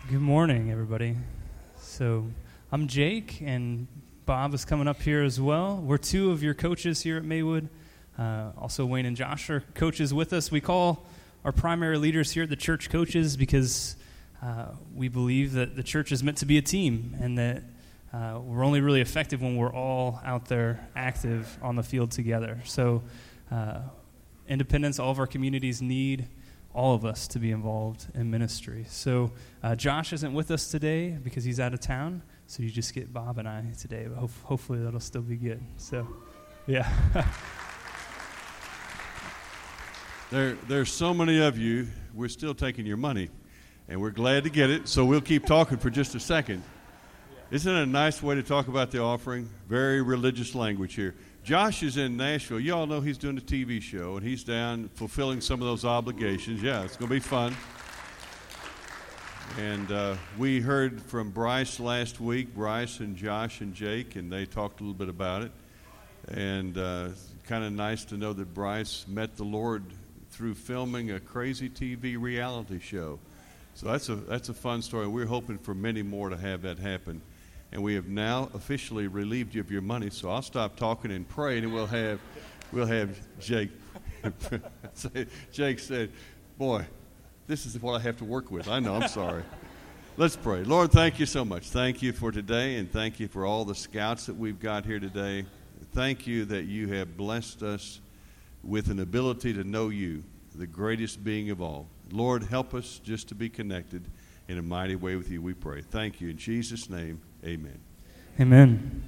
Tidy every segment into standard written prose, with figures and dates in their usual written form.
Good morning, everybody. So I'm Jake, and Bob is coming up here as well. We're two of your coaches here at Maywood. Also, Wayne and Josh are coaches with us. We call our primary leaders here at the church coaches because we believe that the church is meant to be a team, and that we're only really effective when we're all out there active on the field together. So independence, all of our communities need all of us to be involved in ministry. So Josh isn't with us today because he's out of town, so you just get Bob and I today, but hopefully that'll still be good. So, yeah. There's so many of you, we're still taking your money, and we're glad to get it, so we'll keep talking for just a second. Isn't it a nice way to talk about the offering? Very religious language here. Josh is in Nashville. You all know he's doing a TV show, and he's down fulfilling some of those obligations. Yeah, it's going to be fun. And we heard from Bryce last week, Bryce and Josh and Jake, and they talked a little bit about it. And kind of nice to know that Bryce met the Lord through filming a crazy TV reality show. So that's a fun story. We're hoping for many more to have that happen. And we have now officially relieved you of your money, so I'll stop talking and pray, and we'll have Jake. Jake said, boy, this is what I have to work with. I know, I'm sorry. Let's pray. Lord, thank you so much. Thank you for today, and thank you for all the scouts that we've got here today. Thank you that you have blessed us with an ability to know you, the greatest being of all. Lord, help us just to be connected in a mighty way with you, we pray. Thank you. In Jesus' name, amen. Amen.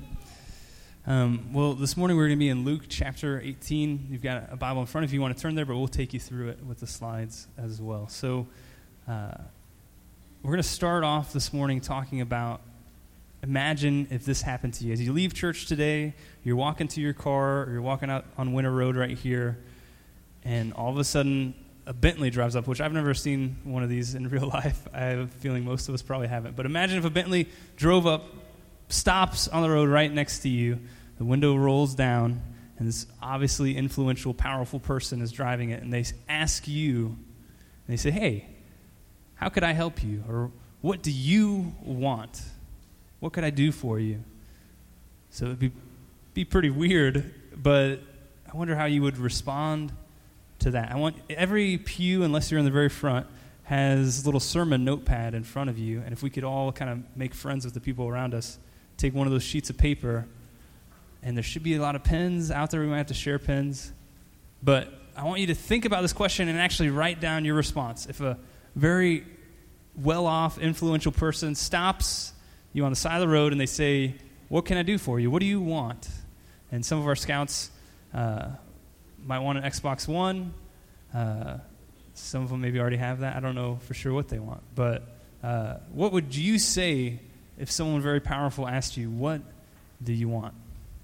Well, this morning we're going to be in Luke chapter 18. You've got a Bible in front of you. You want to turn there, but we'll take you through it with the slides as well. So we're going to start off this morning talking about, imagine if this happened to you. As you leave church today, you're walking to your car, or you're walking out on Winter Road right here, and all of a sudden a Bentley drives up, which I've never seen one of these in real life. I have a feeling most of us probably haven't. But imagine if a Bentley drove up, stops on the road right next to you, the window rolls down, and this obviously influential, powerful person is driving it, and they ask you, and they say, hey, how could I help you? Or what do you want? What could I do for you? So it would be pretty weird, but I wonder how you would respond to that. I want every pew, unless you're in the very front, has a little sermon notepad in front of you, and if we could all kind of make friends with the people around us, take one of those sheets of paper, and there should be a lot of pens out there. We might have to share pens, but I want you to think about this question and actually write down your response. If a very well-off, influential person stops you on the side of the road and they say, what can I do for you? What do you want? And some of our scouts might want an Xbox One. Some of them maybe already have that. I don't know for sure what they want. But what would you say if someone very powerful asked you, what do you want?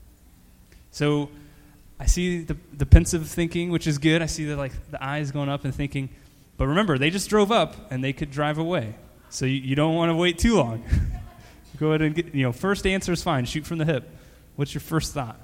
So I see the pensive thinking, which is good. I see the eyes going up and thinking. But remember, they just drove up, and they could drive away. So you don't want to wait too long. Go ahead and get, first answer is fine. Shoot from the hip. What's your first thought?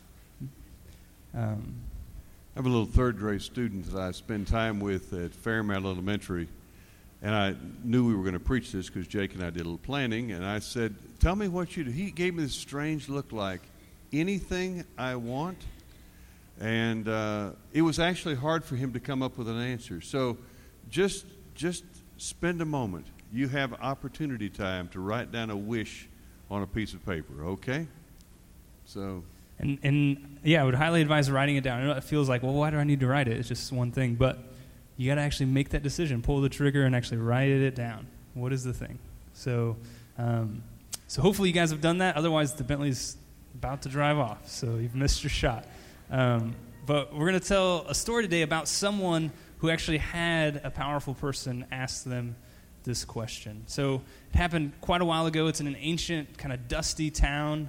I have a little third-grade student that I spend time with at Fairmount Elementary, and I knew we were going to preach this because Jake and I did a little planning, and I said, tell me what you do. He gave me this strange look like, anything I want, and it was actually hard for him to come up with an answer. So just spend a moment. You have opportunity time to write down a wish on a piece of paper, okay? So... And yeah, I would highly advise writing it down. I know it feels like, well, why do I need to write it? It's just one thing. But you got to actually make that decision, pull the trigger, and actually write it down. What is the thing? So hopefully you guys have done that. Otherwise, the Bentley's about to drive off, so you've missed your shot. But we're going to tell a story today about someone who actually had a powerful person ask them this question. So it happened quite a while ago. It's in an ancient, kind of dusty town.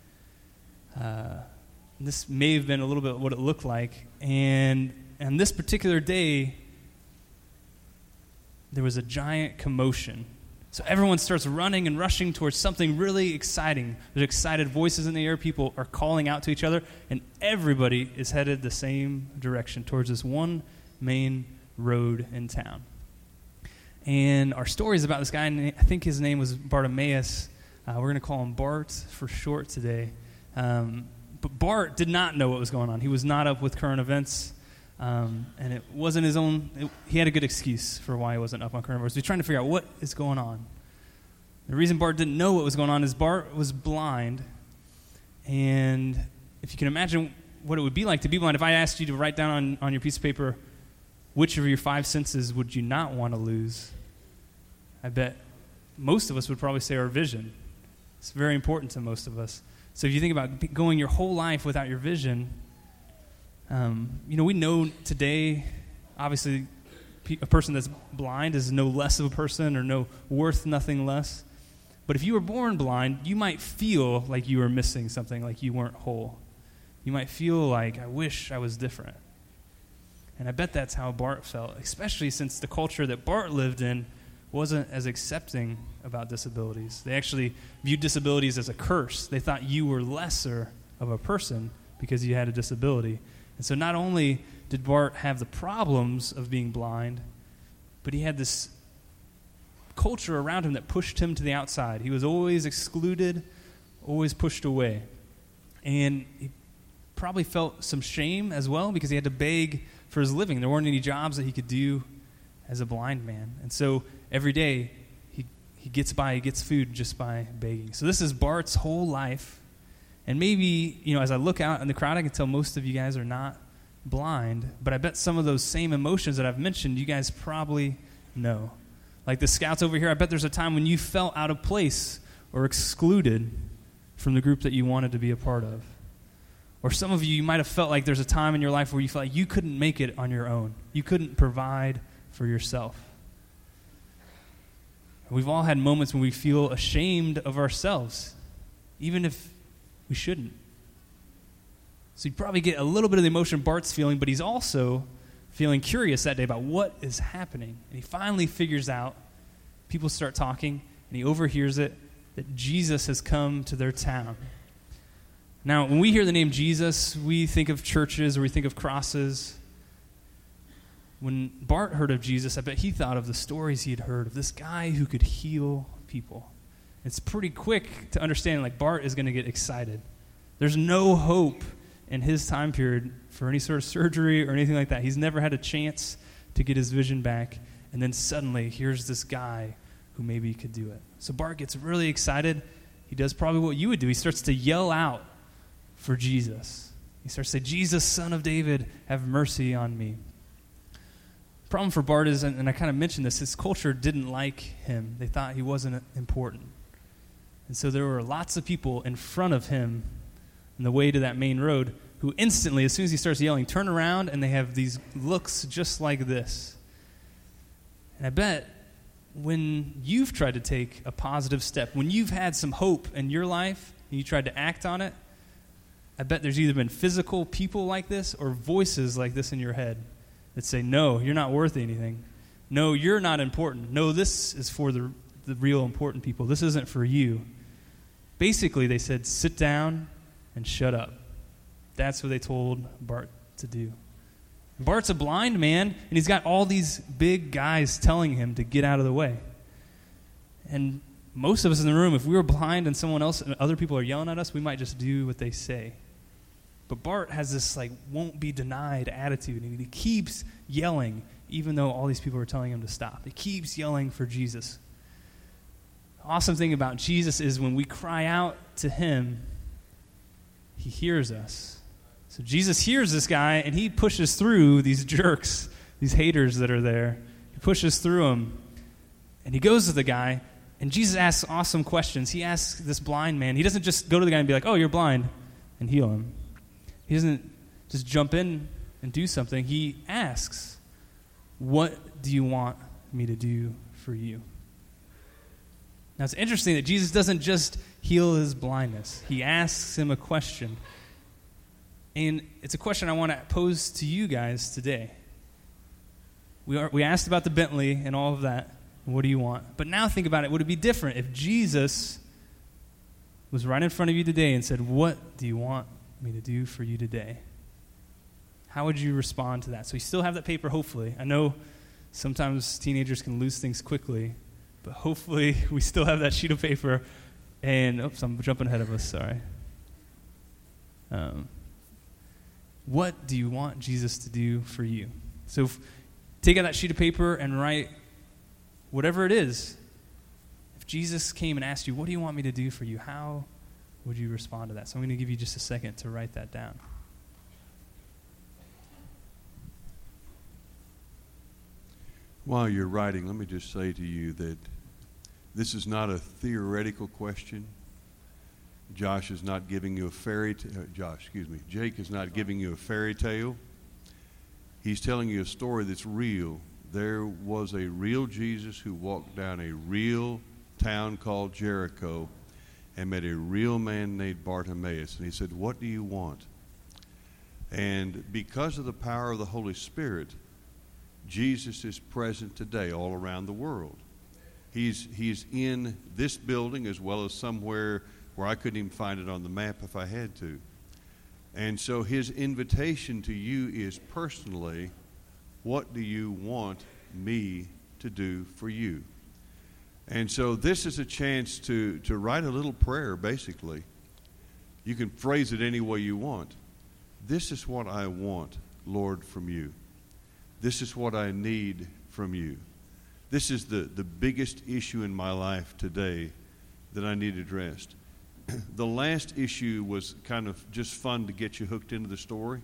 This may have been a little bit what it looked like. And on this particular day, there was a giant commotion. So everyone starts running and rushing towards something really exciting. There's excited voices in the air. People are calling out to each other. And everybody is headed the same direction, towards this one main road in town. And our story is about this guy, I think his name was Bartimaeus. We're going to call him Bart for short today. But Bart did not know what was going on. He was not up with current events, and it wasn't his own. He had a good excuse for why he wasn't up on current events. He was trying to figure out what is going on. The reason Bart didn't know what was going on is Bart was blind, and if you can imagine what it would be like to be blind, if I asked you to write down on your piece of paper which of your 5 senses would you not want to lose, I bet most of us would probably say our vision. It's very important to most of us. So if you think about going your whole life without your vision, we know today, obviously, a person that's blind is no less of a person or no worth nothing less. But if you were born blind, you might feel like you were missing something, like you weren't whole. You might feel like, I wish I was different. And I bet that's how Bart felt, especially since the culture that Bart lived in wasn't as accepting about disabilities. They actually viewed disabilities as a curse. They thought you were lesser of a person because you had a disability. And so not only did Bart have the problems of being blind, but he had this culture around him that pushed him to the outside. He was always excluded, always pushed away. And he probably felt some shame as well because he had to beg for his living. There weren't any jobs that he could do as a blind man. And so every day he gets by, he gets food just by begging. So this is Bart's whole life. And maybe, as I look out in the crowd, I can tell most of you guys are not blind, but I bet some of those same emotions that I've mentioned, you guys probably know. Like the scouts over here, I bet there's a time when you felt out of place or excluded from the group that you wanted to be a part of. Or some of you might have felt like there's a time in your life where you felt like you couldn't make it on your own. You couldn't provide for yourself. We've all had moments when we feel ashamed of ourselves, even if we shouldn't. So you probably get a little bit of the emotion Bart's feeling, but he's also feeling curious that day about what is happening. And he finally figures out, people start talking, and he overhears it, that Jesus has come to their town. Now, when we hear the name Jesus, we think of churches or we think of crosses. When Bart heard of Jesus, I bet he thought of the stories he had heard of this guy who could heal people. It's pretty quick to understand, like, Bart is going to get excited. There's no hope in his time period for any sort of surgery or anything like that. He's never had a chance to get his vision back. And then suddenly, here's this guy who maybe could do it. So Bart gets really excited. He does probably what you would do. He starts to yell out for Jesus. He starts to say, Jesus, Son of David, have mercy on me. The problem for Bart is, and I kind of mentioned this, his culture didn't like him. They thought he wasn't important. And so there were lots of people in front of him on the way to that main road who instantly, as soon as he starts yelling, turn around and they have these looks just like this. And I bet when you've tried to take a positive step, when you've had some hope in your life and you tried to act on it, I bet there's either been physical people like this or voices like this in your head that say, no, you're not worth anything. No, you're not important. No, this is for the real important people. This isn't for you. Basically, they said, sit down and shut up. That's what they told Bart to do. Bart's a blind man, and he's got all these big guys telling him to get out of the way. And most of us in the room, if we were blind and someone else and other people are yelling at us, we might just do what they say. But Bart has this won't be denied attitude, and he keeps yelling, even though all these people are telling him to stop. He keeps yelling for Jesus. The awesome thing about Jesus is when we cry out to him, he hears us. So Jesus hears this guy, and he pushes through these jerks, these haters that are there. He pushes through them, and he goes to the guy, and Jesus asks awesome questions. He asks this blind man. He doesn't just go to the guy and be like, oh, you're blind, and heal him. He doesn't just jump in and do something. He asks, what do you want me to do for you? Now, it's interesting that Jesus doesn't just heal his blindness. He asks him a question. And it's a question I want to pose to you guys today. We asked about the Bentley and all of that. What do you want? But now think about it. Would it be different if Jesus was right in front of you today and said, what do you want me to do for you today? How would you respond to that? So you still have that paper, hopefully. I know Sometimes teenagers can lose things quickly, but hopefully we still have that sheet of paper. And, oops, I'm jumping ahead of us, sorry. What do you want Jesus to do for you? So take out that sheet of paper and write whatever it is. If Jesus came and asked you, what do you want me to do for you? How would you respond to that? So I'm going to give you just a second to write that down. While you're writing, let me just say to you that this is not a theoretical question. Jake is not giving you a fairy tale. He's telling you a story that's real. There was a real Jesus who walked down a real town called Jericho and met a real man named Bartimaeus. And he said, what do you want? And because of the power of the Holy Spirit, Jesus is present today all around the world. He's in this building as well as somewhere where I couldn't even find it on the map if I had to. And so his invitation to you is personally, what do you want me to do for you? And so this is a chance to write a little prayer, basically. You can phrase it any way you want. This is what I want, Lord, from you. This is what I need from you. This is the biggest issue in my life today that I need addressed. The last issue was kind of just fun to get you hooked into the story.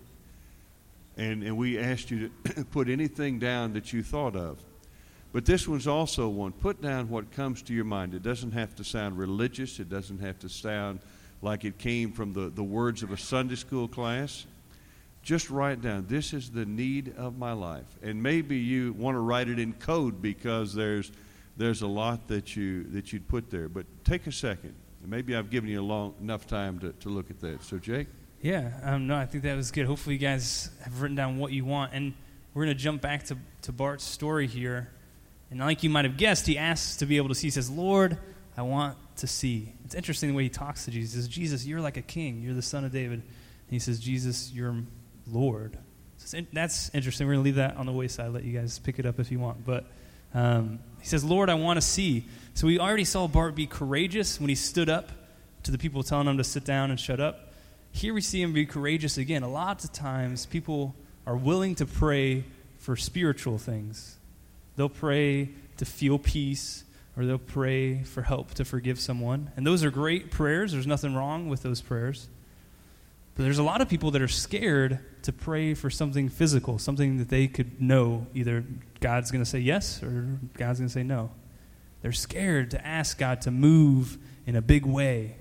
And we asked you to put anything down that you thought of. But this one's also one. Put down what comes to your mind. It doesn't have to sound religious. It doesn't have to sound like it came from the words of a Sunday school class. Just write down, this is the need of my life. And maybe you want to write it in code because there's a lot that you'd put there. But take a second. Maybe I've given you enough time to look at that. So, Jake? Yeah, no, I think that was good. Hopefully you guys have written down what you want. And we're going to jump back to Bart's story here. And like you might have guessed, he asks to be able to see. He says, Lord, I want to see. It's interesting the way he talks to Jesus. He says, Jesus, you're like a king. You're the son of David. And he says, Jesus, you're Lord. So that's interesting. We're going to leave that on the wayside. Let you guys pick it up if you want. But he says, Lord, I want to see. So we already saw Bart be courageous when he stood up to the people telling him to sit down and shut up. Here we see him be courageous again. A lot of times people are willing to pray for spiritual things. They'll pray to feel peace, or they'll pray for help to forgive someone. And those are great prayers. There's nothing wrong with those prayers. But there's a lot of people that are scared to pray for something physical, something that they could know. Either God's going to say yes or God's going to say no. They're scared to ask God to move in a big way.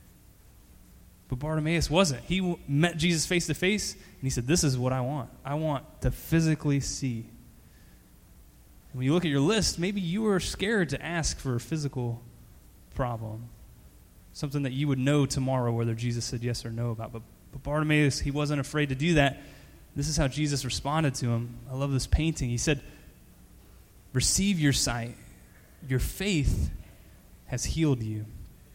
But Bartimaeus wasn't. He met Jesus face to face, and he said, this is what I want. I want to physically see. And when you look at your list, maybe you were scared to ask for a physical problem, something that you would know tomorrow whether Jesus said yes or no about. But Bartimaeus, he wasn't afraid to do that. This is how Jesus responded to him. I love this painting. He said, receive your sight. Your faith has healed you.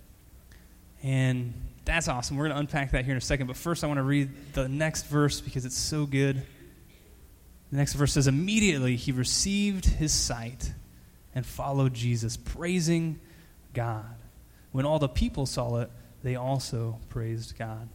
And that's awesome. We're going to unpack that here in a second. But first I want to read the next verse because it's so good. The next verse says, immediately he received his sight and followed Jesus, praising God. When all the people saw it, they also praised God.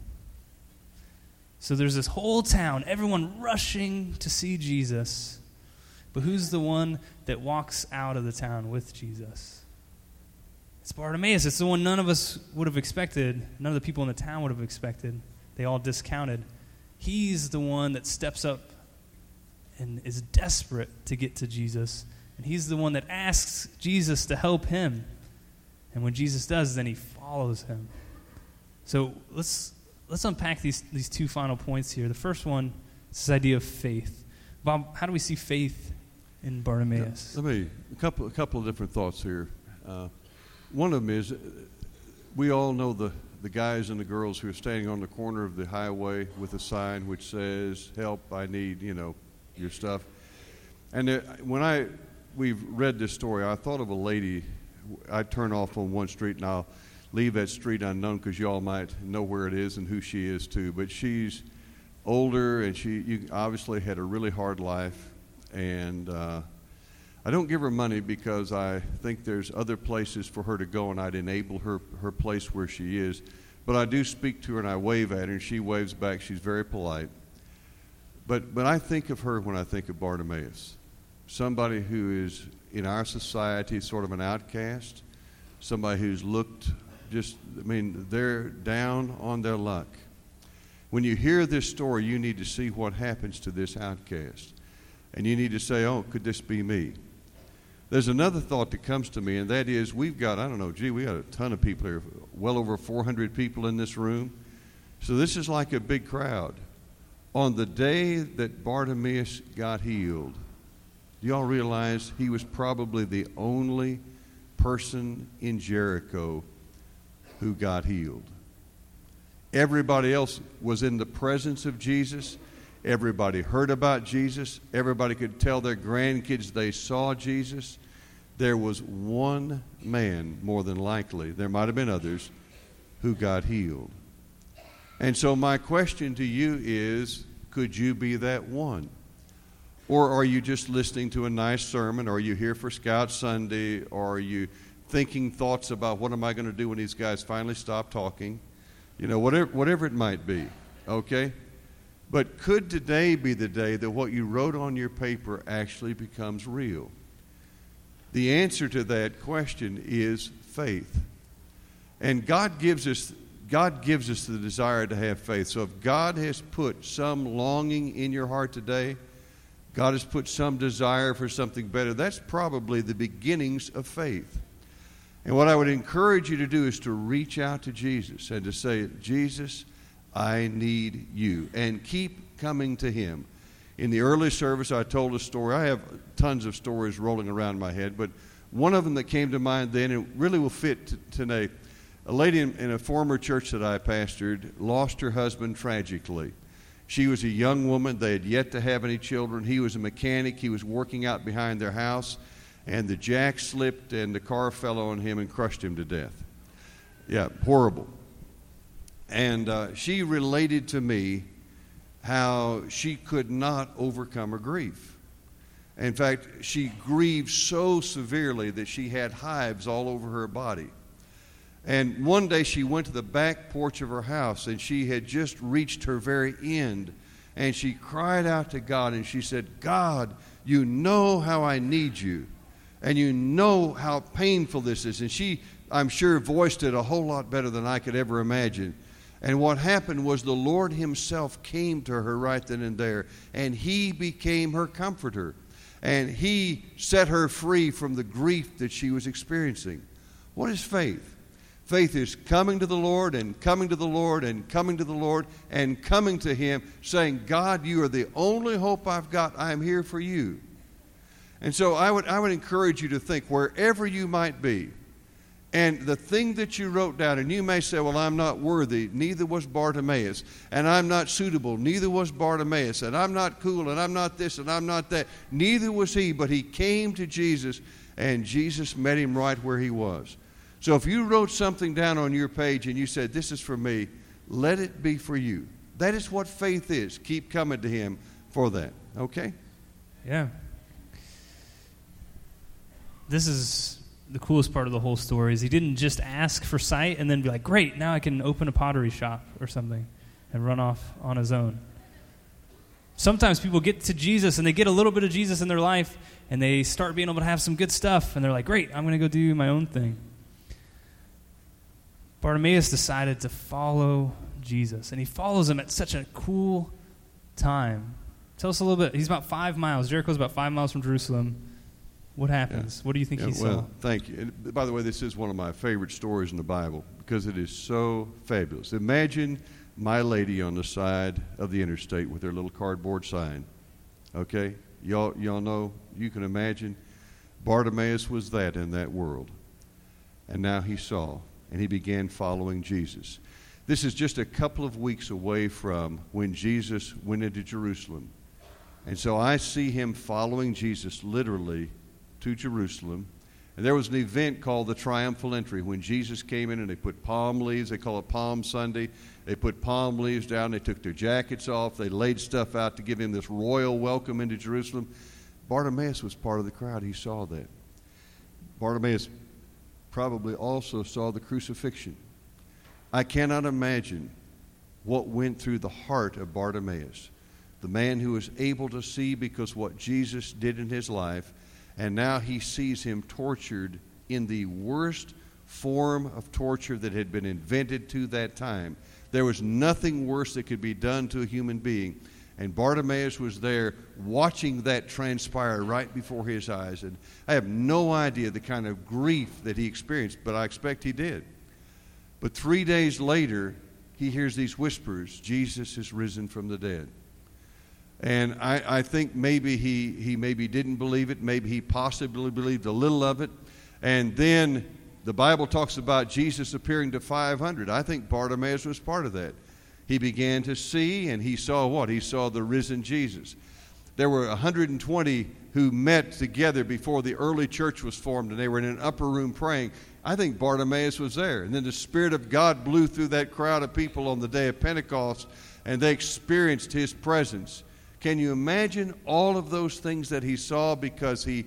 So there's this whole town, everyone rushing to see Jesus. But who's the one that walks out of the town with Jesus? It's Bartimaeus. It's the one none of us would have expected. None of the people in the town would have expected. They all discounted. He's the one that steps up and is desperate to get to Jesus. And he's the one that asks Jesus to help him. And when Jesus does, then he follows him. So let's unpack these two final points here. The first one is this idea of faith. Bob, how do we see faith in Bartimaeus? A couple of different thoughts here. One of them is we all know the guys and the girls who are standing on the corner of the highway with a sign which says, help, I need, your stuff. And when we've read this story, I thought of a lady. I'd turn off on one street and I'll leave that street unknown because y'all might know where it is and who she is too. But she's older and she obviously had a really hard life. And I don't give her money because I think there's other places for her to go, and I'd enable her place where she is. But I do speak to her, and I wave at her, and she waves back. She's very polite. But I think of her when I think of Bartimaeus, somebody who is in our society sort of an outcast, somebody who's looked they're down on their luck. When you hear this story, you need to see what happens to this outcast. And you need to say, oh, could this be me? There's another thought that comes to me, and that is we got a ton of people here, well over 400 people in this room. So this is like a big crowd. On the day that Bartimaeus got healed, do y'all realize he was probably the only person in Jericho who got healed? Everybody else was in the presence of Jesus. Everybody heard about Jesus. Everybody could tell their grandkids they saw Jesus. There was one man, more than likely, there might have been others, who got healed. And so my question to you is, could you be that one? Or are you just listening to a nice sermon? Or are you here for Scout Sunday? Or are you thinking thoughts about what am I going to do when these guys finally stop talking? You know, whatever it might be, okay? But could today be the day that what you wrote on your paper actually becomes real? The answer to that question is faith. And God gives us the desire to have faith. So if God has put some longing in your heart today, God has put some desire for something better, that's probably the beginnings of faith. And what I would encourage you to do is to reach out to Jesus and to say, Jesus, I need you. And keep coming to him. In the early service, I told a story. I have tons of stories rolling around my head, but one of them that came to mind then, and it really will fit today. A lady in a former church that I pastored lost her husband tragically. She was a young woman. They had yet to have any children. He was a mechanic. He was working out behind their house, and the jack slipped, and the car fell on him and crushed him to death. Yeah, horrible. And she related to me how she could not overcome her grief. In fact, she grieved so severely that she had hives all over her body. And one day she went to the back porch of her house, and she had just reached her very end. And she cried out to God, and she said, God, you know how I need you. And you know how painful this is. And she, I'm sure, voiced it a whole lot better than I could ever imagine. And what happened was the Lord himself came to her right then and there, and he became her comforter. And he set her free from the grief that she was experiencing. What is faith? Faith is coming to the Lord and coming to the Lord and coming to the Lord and coming to him, saying, God, you are the only hope I've got. I'm here for you. And so I would encourage you to think wherever you might be, and the thing that you wrote down, and you may say, well, I'm not worthy, neither was Bartimaeus, and I'm not suitable, neither was Bartimaeus, and I'm not cool, and I'm not this, and I'm not that, neither was he, but he came to Jesus, and Jesus met him right where he was. So if you wrote something down on your page and you said, this is for me, let it be for you. That is what faith is. Keep coming to him for that, okay? Yeah. This is the coolest part of the whole story, is he didn't just ask for sight and then be like, great, now I can open a pottery shop or something and run off on his own. Sometimes people get to Jesus and they get a little bit of Jesus in their life and they start being able to have some good stuff and they're like, great, I'm going to go do my own thing. Bartimaeus decided to follow Jesus, and he follows him at such a cool time. Tell us a little bit. He's about 5 miles. Jericho's about 5 miles from Jerusalem. What happens? What do you think he saw? Well, thank you. And by the way, this is one of my favorite stories in the Bible because it is so fabulous. Imagine My Lady on the side of the interstate with her little cardboard sign. Okay? Y'all know, you can imagine. Bartimaeus was that in that world. And now he saw, and he began following Jesus. This is just a couple of weeks away from when Jesus went into Jerusalem. And so I see him following Jesus literally to Jerusalem. And there was an event called the Triumphal Entry when Jesus came in and they put palm leaves. They call it Palm Sunday. They put palm leaves down. They took their jackets off. They laid stuff out to give him this royal welcome into Jerusalem. Bartimaeus was part of the crowd. He saw that. Bartimaeus probably also saw the crucifixion. I cannot imagine what went through the heart of Bartimaeus, the man who was able to see because what Jesus did in his life, and now he sees him tortured in the worst form of torture that had been invented to that time. There was nothing worse that could be done to a human being. And Bartimaeus was there watching that transpire right before his eyes. And I have no idea the kind of grief that he experienced, but I expect he did. But 3 days later, he hears these whispers, Jesus is risen from the dead. And I think maybe he maybe didn't believe it. Maybe he possibly believed a little of it. And then the Bible talks about Jesus appearing to 500. I think Bartimaeus was part of that. He began to see, and he saw what? He saw the risen Jesus. There were 120 who met together before the early church was formed, and they were in an upper room praying. I think Bartimaeus was there. And then the Spirit of God blew through that crowd of people on the day of Pentecost, and they experienced his presence. Can you imagine all of those things that he saw because he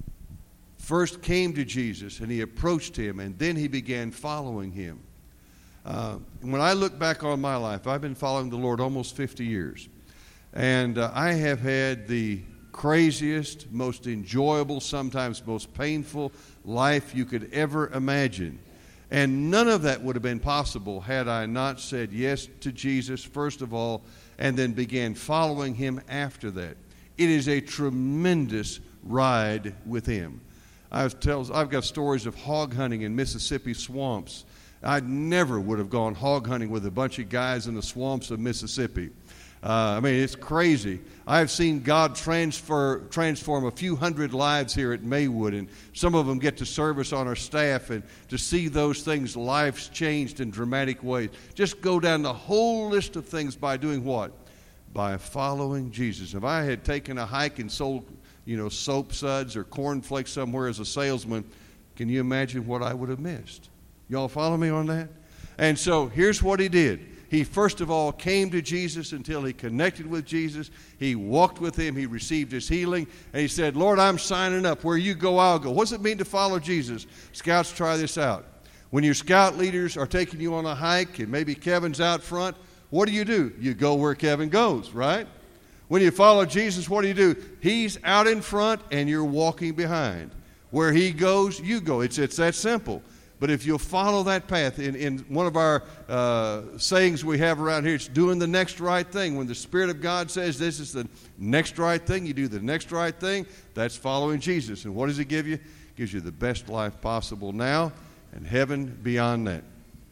first came to Jesus and he approached him, and then he began following him? When I look back on my life, I've been following the Lord almost 50 years. And I have had the craziest, most enjoyable, sometimes most painful life you could ever imagine. And none of that would have been possible had I not said yes to Jesus, first of all, and then began following him after that. It is a tremendous ride with him. I've got stories of hog hunting in Mississippi swamps. I never would have gone hog hunting with a bunch of guys in the swamps of Mississippi. It's crazy. I've seen God transform a few hundred lives here at Maywood, and some of them get to service on our staff, and to see those things, lives changed in dramatic ways. Just go down the whole list of things by doing what? By following Jesus. If I had taken a hike and sold, soap suds or cornflakes somewhere as a salesman, can you imagine what I would have missed? Y'all follow me on that? And so here's what he did. He first of all came to Jesus until he connected with Jesus. He walked with him. He received his healing. And he said, Lord, I'm signing up. Where you go, I'll go. What does it mean to follow Jesus? Scouts, try this out. When your scout leaders are taking you on a hike and maybe Kevin's out front, what do? You go where Kevin goes, right? When you follow Jesus, what do? He's out in front and you're walking behind. Where he goes, you go. It's that simple. But if you'll follow that path, in one of our sayings we have around here, it's doing the next right thing. When the Spirit of God says this is the next right thing, you do the next right thing. That's following Jesus. And what does it give you? It gives you the best life possible now and heaven beyond that.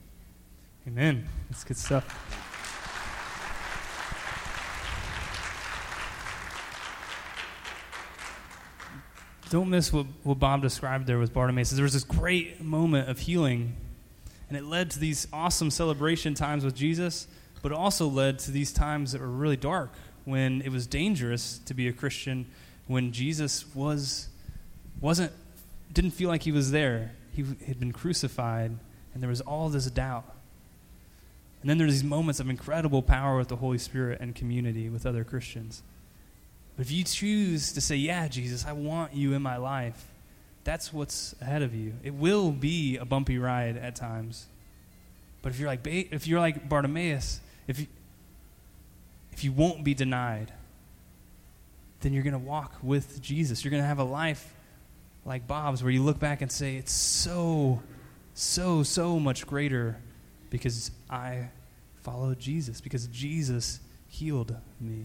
Amen. That's good stuff. Don't miss what Bob described there with Bartimaeus. There was this great moment of healing, and it led to these awesome celebration times with Jesus, but it also led to these times that were really dark, when it was dangerous to be a Christian, when Jesus didn't feel like he was there. He had been crucified, and there was all this doubt. And then there's these moments of incredible power with the Holy Spirit and community with other Christians. But if you choose to say, yeah, Jesus, I want you in my life, that's what's ahead of you. It will be a bumpy ride at times. But if you're like Bartimaeus, if you won't be denied, then you're going to walk with Jesus. You're going to have a life like Bob's, where you look back and say, it's so much greater because I followed Jesus, because Jesus healed me.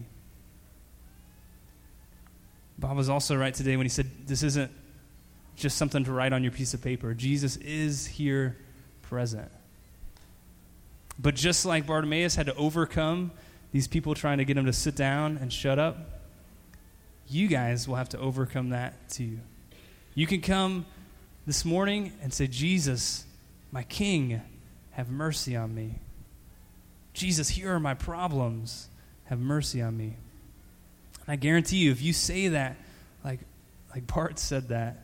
Bob was also right today when he said this isn't just something to write on your piece of paper. Jesus is here present. But just like Bartimaeus had to overcome these people trying to get him to sit down and shut up, you guys will have to overcome that too. You can come this morning and say, Jesus, my King, have mercy on me. Jesus, here are my problems. Have mercy on me. And I guarantee you, if you say that, like Bart said that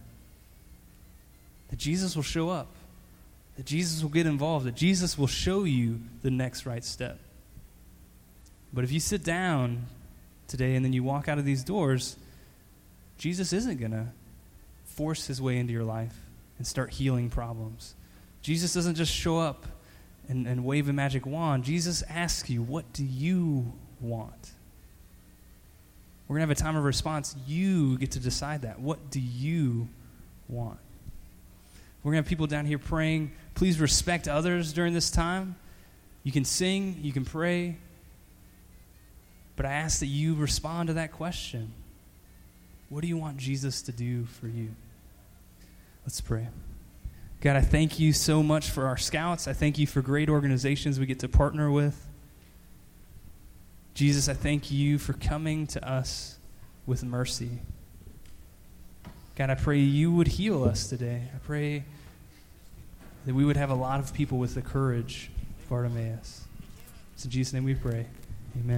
Jesus will show up, that Jesus will get involved, that Jesus will show you the next right step. But if you sit down today and then you walk out of these doors, Jesus isn't going to force his way into your life and start healing problems. Jesus doesn't just show up and wave a magic wand. Jesus asks you, what do you want? We're going to have a time of response. You get to decide that. What do you want? We're going to have people down here praying. Please respect others during this time. You can sing, you can pray, but I ask that you respond to that question. What do you want Jesus to do for you? Let's pray. God, I thank you so much for our scouts. I thank you for great organizations we get to partner with. Jesus, I thank you for coming to us with mercy. God, I pray you would heal us today. I pray that we would have a lot of people with the courage of Bartimaeus. It's in Jesus' name we pray.